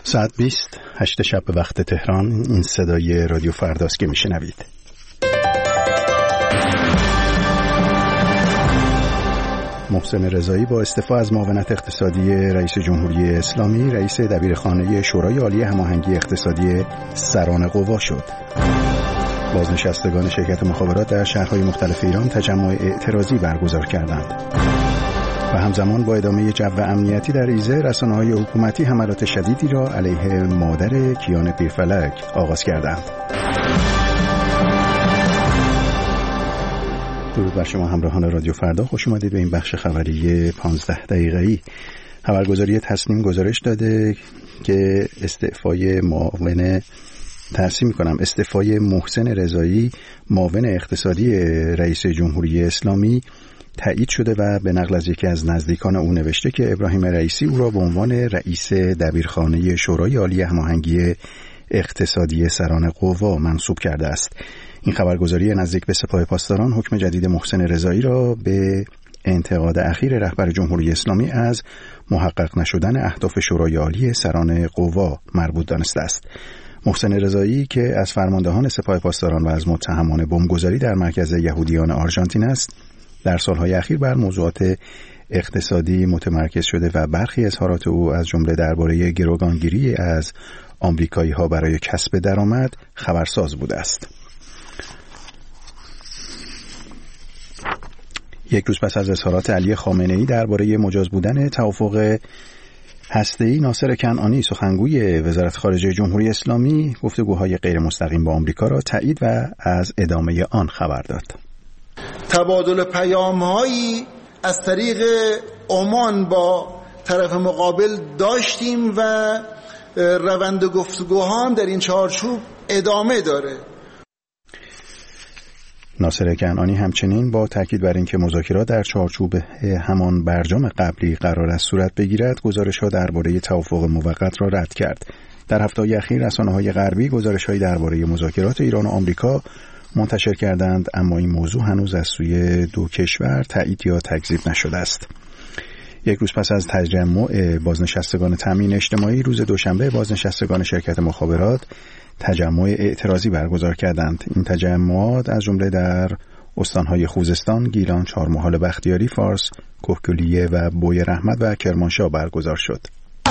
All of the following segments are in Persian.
ساعت 20 8 شب به وقت تهران. این صدای رادیو فرداست که میشنوید. محسن رضایی با استعفا از معاونت اقتصادی رئیس جمهوری اسلامی رئیس دبیرخانه شورای عالی هماهنگی اقتصادی سران قوا شد. بازنشستگان شرکت مخابرات در شهرهای مختلف ایران تجمع اعتراضی برگزار کردند. و همزمان با ادامه جو امنیتی در ایزه، رسانه‌های حکومتی حملات شدیدی را علیه مادر کیان پیرفلک آغاز کردند. درود بر شما همراهان رادیو فردا، خوش اومدید به این بخش خبری 15 دقیقه‌ای. خبرگزاری تصنیم گزارش داده که استعفای محسن رضایی معاون اقتصادی رئیس جمهوری اسلامی تایید شده و به نقل از یکی از نزدیکان او نوشته که ابراهیم رئیسی او را به عنوان رئیس دبیرخانه شورای عالی هماهنگی اقتصادی سران قوا منصوب کرده است. این خبرگزاری نزدیک به سپاه پاسداران حکم جدید محسن رضایی را به انتقاد اخیر رهبر جمهوری اسلامی از محقق نشدن اهداف شورای عالی سران قوا مربوط دانسته است. محسن رضایی که از فرماندهان سپاه پاسداران و از متهمان بمبگذاری در مرکز یهودیان آرژانتین است، در سالهای اخیر بر موضوعات اقتصادی متمرکز شده و برخی اظهارات او از جمله درباره گروگانگیری از آمریکایی‌ها برای کسب درآمد خبرساز بوده است. یک روز پس از اظهارات علی خامنه‌ای درباره مجاز بودن توافق هسته‌ای، ناصر کنعانی سخنگوی وزارت خارجه جمهوری اسلامی گفتگوهای غیر مستقیم با آمریکا را تایید و از ادامه آن خبر داد. تبادل پیام‌هایی از طریق عمان با طرف مقابل داشتیم و روند گفتگوها هم در این چارچوب ادامه داره. ناصر کنعانی همچنین با تاکید بر اینکه مذاکرات در چارچوب همان برجام قبلی قرار است صورت بگیرد، گزارش‌ها درباره توافق موقت را رد کرد. در هفته‌های اخیر رسانه‌های غربی گزارش‌هایی درباره مذاکرات ایران و آمریکا منتشر کردند، اما این موضوع هنوز از سوی دو کشور تایید یا تکذیب نشده است. یک روز پس از تجمع بازنشستگان تامین اجتماعی، روز دوشنبه بازنشستگان شرکت مخابرات تجمع اعتراضی برگزار کردند. این تجمعات از جمله در استانهای خوزستان، گیلان، چهارمحال بختیاری، فارس، کهگیلویه و بوی رحمت و کرمانشاه برگزار شد.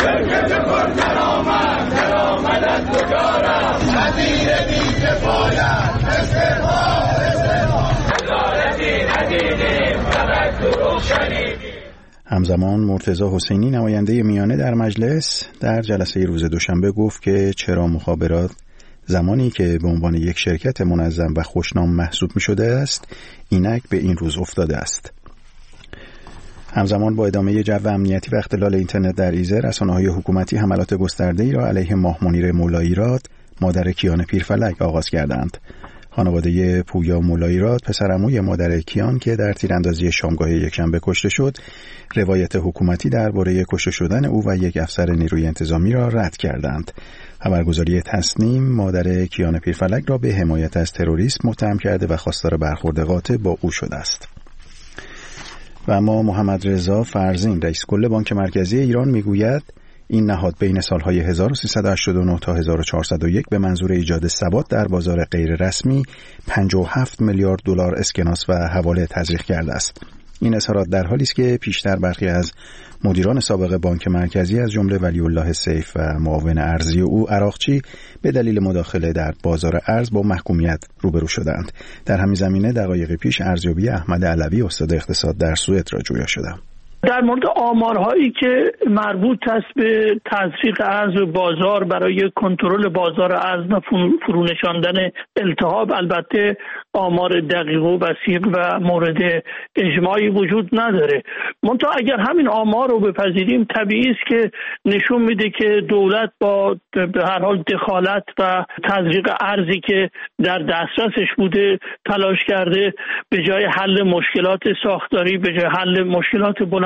همزمان مرتضی حسینی نماینده میانه در مجلس در جلسه روز دوشنبه گفت که چرا مخابرات زمانی که به عنوان یک شرکت منظم و خوشنام محسوب می شده است، اینک به این روز افتاده است. همزمان با ادامه جو امنیتی و اختلال اینترنت در ایزه، رسانه‌های حکومتی حملات گسترده‌ای را علیه ماه منیر مولاییراد، مادر کیان پیرفلک آغاز کردند. خانواده پویا مولاییراد، پسرعموی مادر کیان که در تیراندازی شامگاه یکشنبه کشته شد، روایت حکومتی درباره کشته شدن او و یک افسر نیروی انتظامی را رد کردند. خبرگزاری تصنیم مادر کیان پیرفلک را به حمایت از تروریسم متهم کرده و خواستار برخورد قاطع با او شده است. و اما محمد رضا فرزین، رئیس کل بانک مرکزی ایران میگوید این نهاد بین سالهای 1389 تا 1401 به منظور ایجاد ثبات در بازار غیر رسمی 57 میلیارد دلار اسکناس و حواله تزریق کرده است. این اظهارات در حالی است که پیشتر برخی از مدیران سابق بانک مرکزی از جمله ولی الله سیف و معاون ارزی او عراقچی به دلیل مداخله در بازار ارز با محکومیت روبرو شدند. در همین زمینه دقایق پیش ارزیابی احمد علوی استاد اقتصاد در سوئد را جویا شدم. در مورد آمارهایی که مربوط است به تزریق ارز به بازار برای کنترل بازار ارز و فرونشاندن التهاب، البته آمار دقیق و وثیق و مورد اجماعی وجود نداره. منتها اگر همین آمار رو بپذیریم، طبیعی است که نشون میده که دولت با به هر حال دخالت و تزریق ارزی که در دسترسش بوده تلاش کرده به جای حل مشکلات ساختاری، به جای حل مشکلات بلند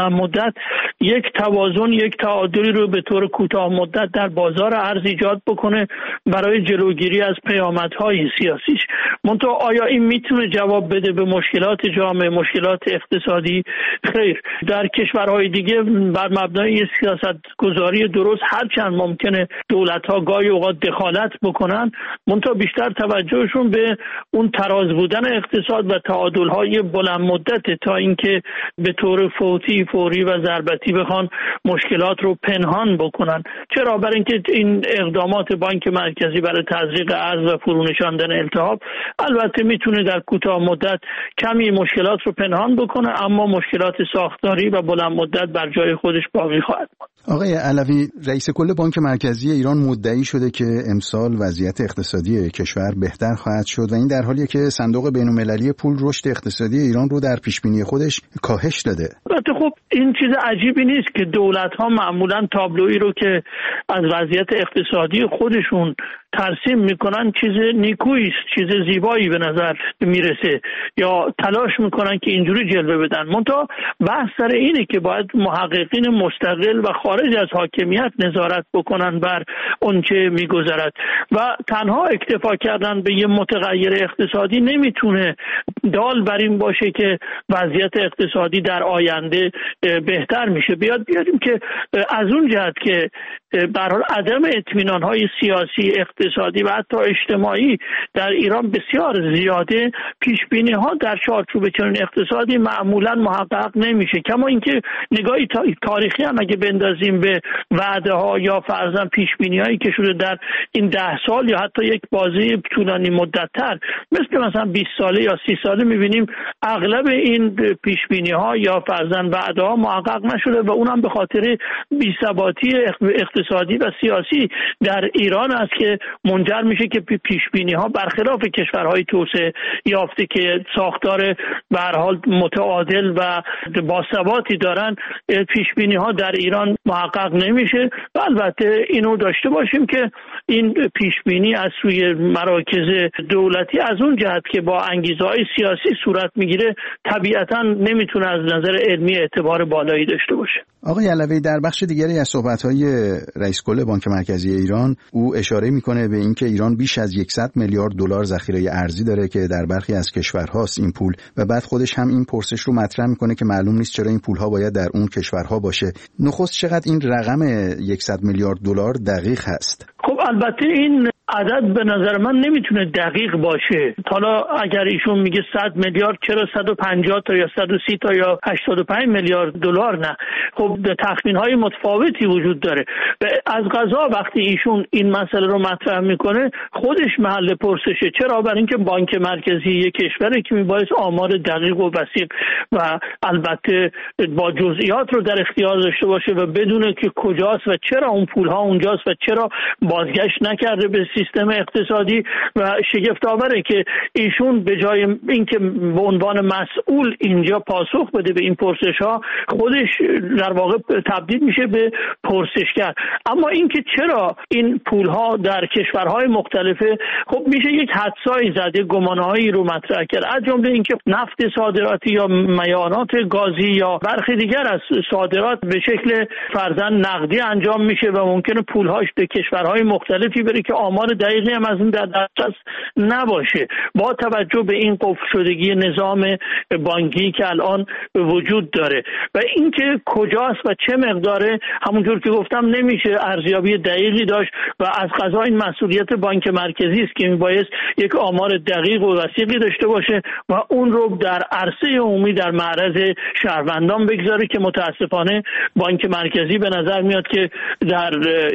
بلند مدت یک توازن، یک تعادلی رو به طور کوتاه مدت در بازار ارز ایجاد بکنه برای جلوگیری از پیامدهای سیاسیش. منتها آیا این میتونه جواب بده به مشکلات جامعه، مشکلات اقتصادی؟ خیر. در کشورهای دیگه بر مبنای سیاست گذاری درست هرچند ممکنه دولت‌ها گاهی اوقات دخالت بکنن، منتها بیشتر توجهشون به اون تراز بودن اقتصاد و تعادل‌های بلند مدت تا اینکه به طور فوری و ضربتی بخوان مشکلات رو پنهان بکنن. چرا؟ برای اینکه این اقدامات بانک مرکزی برای تزریق ارز و فرونشاندن التهاب البته میتونه در کوتاه مدت کمی مشکلات رو پنهان بکنه، اما مشکلات ساختاری و بلند مدت بر جای خودش باقی خواهد ماند. آقای علوی، رئیس کل بانک مرکزی ایران مدعی شده که امسال وضعیت اقتصادی کشور بهتر خواهد شد و این در حالیه که صندوق بین‌المللی پول رشد اقتصادی ایران رو در پیشبینی خودش کاهش داده. البته خب این چیز عجیبی نیست که دولت‌ها معمولاً تابلویی رو که از وضعیت اقتصادی خودشون ترسیم میکنن چیز نیکویی است، چیز زیبایی به نظر میرسه یا تلاش میکنن که اینجوری جلوه بدن. منتها بحث سر اینه که باید محققین مستقل و خارج از حاکمیت نظارت بکنن بر اونچه میگذرد و تنها اکتفا کردن به یه متغیر اقتصادی نمیتونه دال بر این باشه که وضعیت اقتصادی در آینده بهتر میشه. بیاریم که از اون جهت که به هر حال عدم اطمینان‌های سیاسی، اقتصادی و حتی اجتماعی در ایران بسیار زیاده، پیشبینی‌ها در چارچوب چنین اقتصادی معمولاً محقق نمیشه. کما اینکه نگاهی تاریخی هم اگه بندازیم به وعده‌ها یا فرضاً پیشبینی‌هایی که شده در این 10 سال یا حتی یک بازی طولانی مدت‌تر مثلا 20 ساله یا 30 ساله می‌بینیم اغلب این پیشبینی‌ها یا فرضاً وعده‌ها محقق نشده و اونم به خاطر بی‌ثباتی اقتصادی و سیاسی در ایران است که منجر میشه که پیشبینی‌ها برخلاف کشورهای توسعه یافته که ساختار به هر حال متعادل و باثباتی دارن، پیشبینی‌ها در ایران محقق نمیشه. و البته اینو داشته باشیم که این پیشبینی از سوی مراکز دولتی از اون جهت که با انگیزه‌های سیاسی صورت میگیره طبیعتاً نمیتونه از نظر علمی اعتبار بالایی داشته باشه. آقای علوی، در بخش دیگری از صحبت‌های رئیس کل بانک مرکزی ایران او اشاره میکنه به اینکه ایران بیش از 100 میلیارد دلار ذخیره ارزی داره که در برخی از کشورهاست این پول، و بعد خودش هم این پرسش رو مطرح میکنه که معلوم نیست چرا این پولها باید در اون کشورها باشه. نخست چقدر این رقم 100 میلیارد دلار دقیق هست؟ خب البته این عدد به نظر من نمیتونه دقیق باشه. حالا اگر ایشون میگه 100 میلیارد، چرا 150 تا یا 130 تا یا 85 میلیارد دلار نه؟ خب تخمین‌های متفاوتی وجود داره. از قضا وقتی ایشون این مسئله رو مطرح میکنه خودش محل پرسشه. چرا؟ برای اینکه بانک مرکزی یک کشوره که میبایست آمار دقیق و وثیق و البته با جزئیات رو در اختیار داشته باشه و بدونه که کجاست و چرا اون پول‌ها اونجاست و چرا بازگشت نکرده به سیستم اقتصادی. و شگفت‌آوره که ایشون به جای اینکه به عنوان مسئول اینجا پاسخ بده به این پرسش‌ها، خودش در واقع تبدیل میشه به پرسشگر. اما اینکه چرا این پول‌ها در کشورهای مختلفه، خب میشه یک حدسایی زده، گمانه‌هایی رو مطرح کرد، از جمله اینکه نفت صادراتی یا میانات گازی یا برخی دیگر از صادرات به شکل فرضاً نقدی انجام میشه و ممکنه پول‌هاش به کشورهای مختلفی بره که آمار دقیقی هم از این در دسترس نباشه. با توجه به این قفل شدگی نظام بانکی که الان وجود داره و اینکه کجاست و چه مقداره، همونجور که گفتم نمیشه ارزیابی دقیقی داشت و از قضا این مسئولیت بانک مرکزی است که میبایست یک آمار دقیق و وثیقی داشته باشه و اون رو در عرصه عمومی در معرض شهروندان بگذاره که متاسفانه بانک مرکزی به نظر میاد که در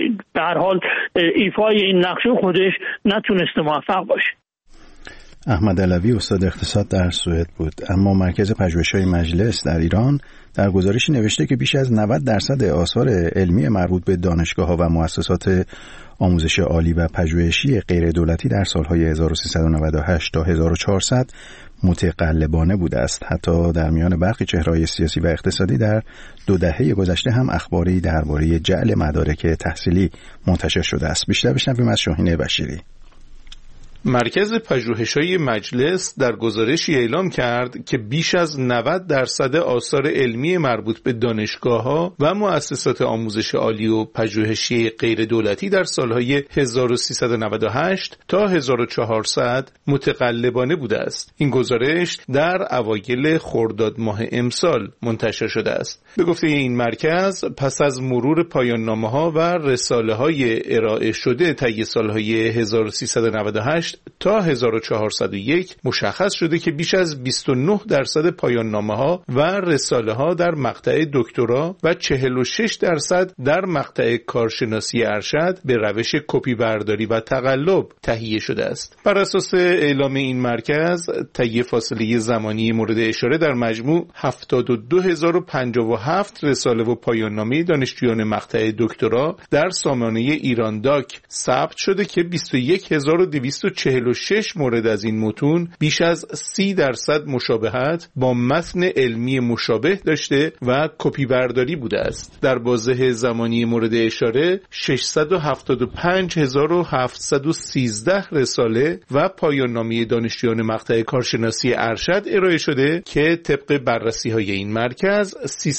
هر حال ایفای این نقش خودش نتونسته موفق باشه. احمد علوی استاد اقتصاد در سوئد بود. اما مرکز پژوهش‌های مجلس در ایران در گزارشی نوشته که بیش از 90% آثار علمی مربوط به دانشگاه‌ها و مؤسسات آموزش عالی و پژوهشی غیر دولتی در سالهای 1398 تا 1400 متقلبانه بوده است. حتی در میان برخی چهره‌های سیاسی و اقتصادی در 2 دهه گذشته هم اخباری درباره جعل مدارک تحصیلی منتشر شده است. بیشتر بشنویم از شاهین بشیری. مرکز پژوهش‌های مجلس در گزارشی اعلام کرد که بیش از 90% آثار علمی مربوط به دانشگاه‌ها و مؤسسات آموزش عالی و پژوهشی غیر دولتی در سالهای 1398 تا 1400 متقلبانه بوده است. این گزارش در اوایل خرداد ماه امسال منتشر شده است. به گفته این مرکز، پس از مرور پایان‌نامه‌ها و رساله‌های ارائه شده طی سالهای 1398 تا 1401 مشخص شده که بیش از 29% پایان‌نامه‌ها و رساله‌ها در مقطع دکترا و 46% در مقطع کارشناسی ارشد به روش کپی برداری و تقلب تهیه شده است. بر اساس اعلام این مرکز، طی فاصله زمانی مورد اشاره در مجموع 72057 رساله و پایان‌نامه دانشجویان مقطع دکترا در سامانه ایران داک ثبت شده که 21246 مورد از این متون بیش از 30% مشابهت با متن علمی مشابه داشته و کپی برداری بوده است. در بازه زمانی مورد اشاره 675713 رساله و پایان‌نامه دانشجویان مقطع کارشناسی ارشد ارائه شده که طبق بررسی‌های این مرکز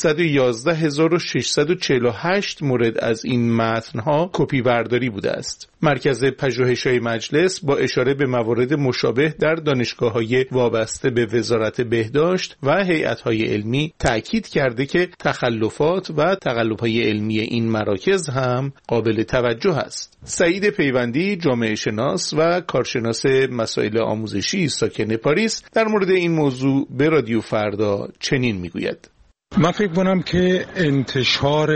311648 مورد از این متن‌ها کپی برداری بوده است. مرکز پژوهش‌های مجلس با اشاره به موارد مشابه در دانشگاه‌های وابسته به وزارت بهداشت و هیئت‌های علمی تأکید کرده که تخلفات و تقلب‌های علمی این مراکز هم قابل توجه است. سعید پیوندی، جامعه شناس و کارشناس مسائل آموزشی ساکن پاریس، در مورد این موضوع به رادیو فردا چنین میگوید: من فکر کنم که انتشار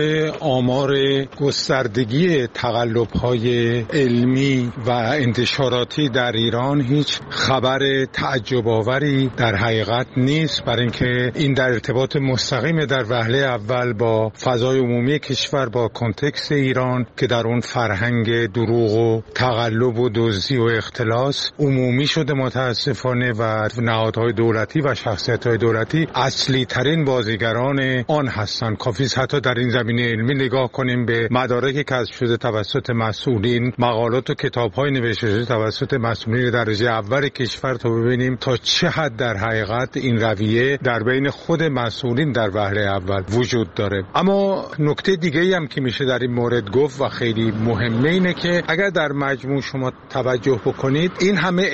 آمار گستردگی تقلب‌های علمی و انتشاراتی در ایران هیچ خبر تعجب‌آوری در حقیقت نیست، برای اینکه این در ارتباط مستقیم در وهله اول با فضای عمومی کشور، با کنتکست ایران که در اون فرهنگ دروغ و تقلب و دزدی و اختلاس عمومی شده متاسفانه و نهادهای دولتی و شخصیت‌های دولتی اصلی ترین بازیگران آن هستند. کافی است حتی در این زمینه علمی نگاه کنیم به مدارکی که کسب شده توسط مسئولین، مقالات و کتاب‌های نوشته شده توسط مسئولین درجه اول کشور، تا ببینیم تا چه حد در حقیقت این رویه در بین خود مسئولین در وهله اول وجود داره. اما نکته دیگه‌ای هم که میشه در این مورد گفت و خیلی مهمه اینه که اگر در مجموع شما توجه بکنید، این همه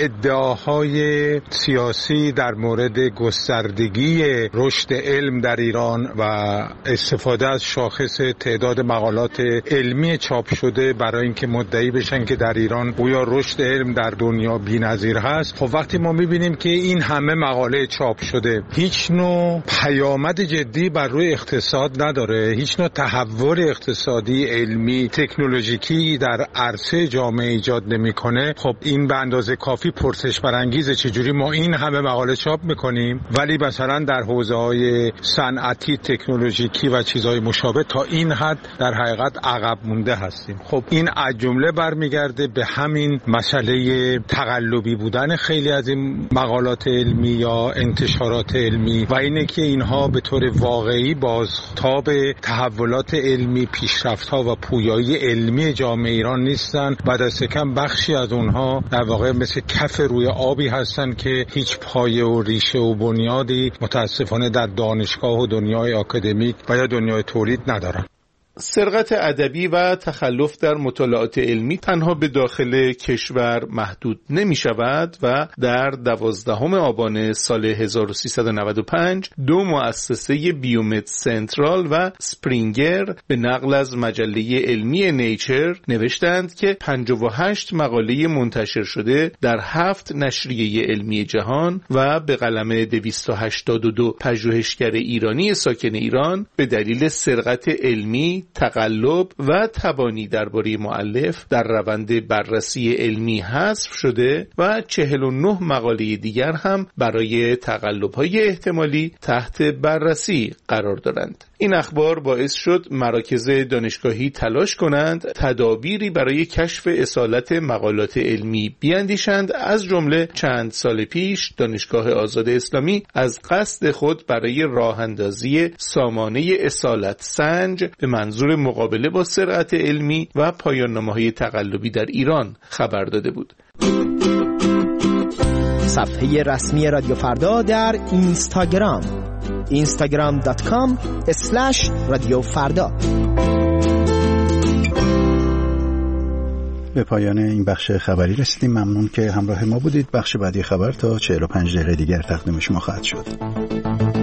ادعاهای سیاسی در مورد گستردگی رشد علم در ایران و استفاده از شاخص تعداد مقالات علمی چاپ شده برای اینکه مدعی بشن که در ایران گویا رشد علم در دنیا بی‌نظیر هست، خب وقتی ما می‌بینیم که این همه مقاله چاپ شده هیچ نوع پیامد جدی بر روی اقتصاد نداره، هیچ نوع تحول اقتصادی، علمی، تکنولوژیکی در عرصه جامعه ایجاد نمی‌کنه، خب این به اندازه کافی پرسش برانگیزه چجوری ما این همه مقاله چاپ می‌کنیم ولی مثلا در حوزه‌های صنعتی، تکنولوژیکی و چیزهای مشابه تا این حد در حقیقت عقب مونده هستیم. خب این از جمله برمیگرده به همین مسئله تقلبی بودن خیلی از این مقالات علمی یا انتشارات علمی و اینه که اینها به طور واقعی بازتاب تحولات علمی، پیشرفت‌ها و پویایی علمی جامعه ایران نیستن و دست کم بخشی از اونها در واقع مثل کف روی آبی هستن که هیچ پایه و ریشه و بنیادی متاسفانه در دانشگاه و دنیای آکادمیک و یا دنیای تولید ندارن. سرقت ادبی و تخلف در مطالعات علمی تنها به داخل کشور محدود نمی شود و در 12 آبان سال 1395 دو مؤسسه بیومد سنترال و سپرینگر به نقل از مجله علمی نیچر نوشتند که 58 مقاله منتشر شده در 7 نشریه علمی جهان و به قلم 282 پژوهشگر ایرانی ساکن ایران به دلیل سرقت علمی، تقلب و تبانی درباره مؤلف در روند بررسی علمی حذف شده و 49 مقاله دیگر هم برای تقلب‌های احتمالی تحت بررسی قرار دارند. این اخبار باعث شد مراکز دانشگاهی تلاش کنند تدابیری برای کشف اصالت مقالات علمی بیاندیشند. از جمله چند سال پیش دانشگاه آزاد اسلامی از قصد خود برای راه اندازی سامانه اصالت سنج به منظور مقابله با سرقت علمی و پایان‌نامه‌های تقلبی در ایران خبر داده بود. صفحه رسمی رادیو فردا در اینستاگرام instagram.com/رادیوفردا. به پایان این بخش خبری رسیدیم. ممنون که همراه ما بودید. بخش بعدی خبر تا 45 دقیقه دیگر تقدیم شما خواهد شد.